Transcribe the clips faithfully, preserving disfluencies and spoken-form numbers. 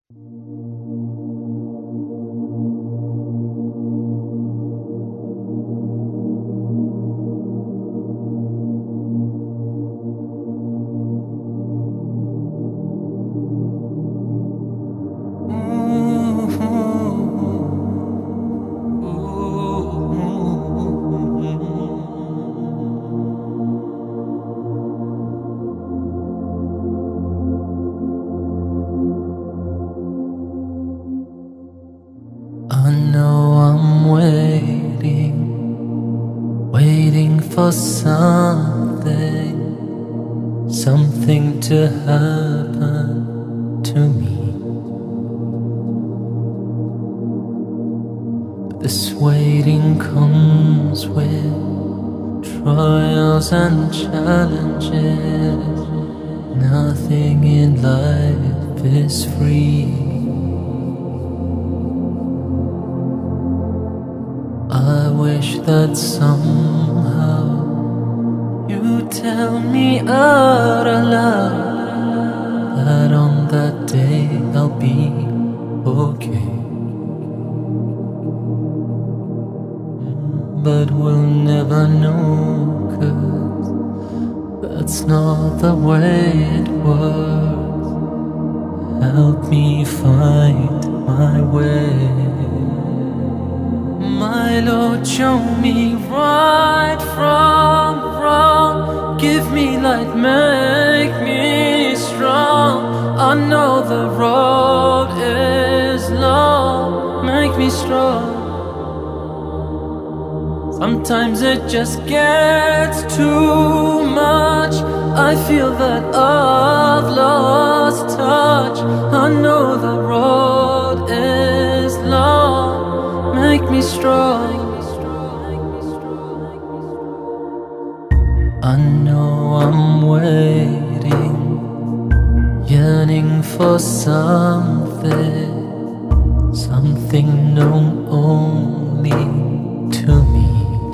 I know I'm waiting, waiting for something, something to happen to me. But this waiting comes with trials and challenges. Nothing in life is free. I wish that somehow you tell me out aloud that on that day I'll be okay. But we'll never know, 'cause that's not the way it works. Help me find my way. My Lord, show me right from wrong. Give me light, make me strong. I know the road is long. Make me strong. Sometimes it just gets too much. I feel that I've lost touch. I know the road is long. Make me strong. I know I'm waiting, yearning for something, something known only to me.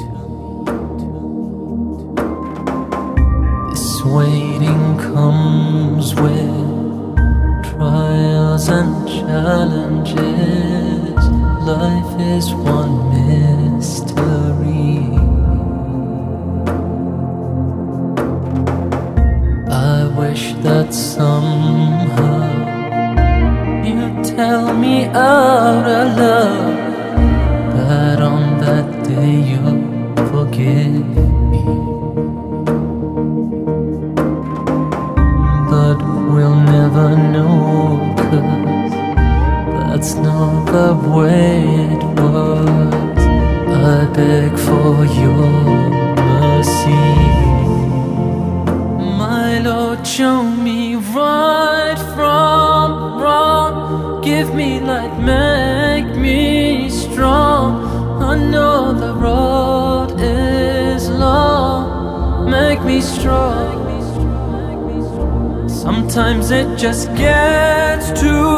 This waiting comes with trials and challenges. Life is one mystery. I wish that somehow you'd tell me out aloud that on that day you'll forgive me. But we'll never know, 'cause that's not the way it works. I beg for your mercy. My Lord, show me right from wrong. Give me light, make me strong. I know the road is long. Make me strong. Sometimes it just gets too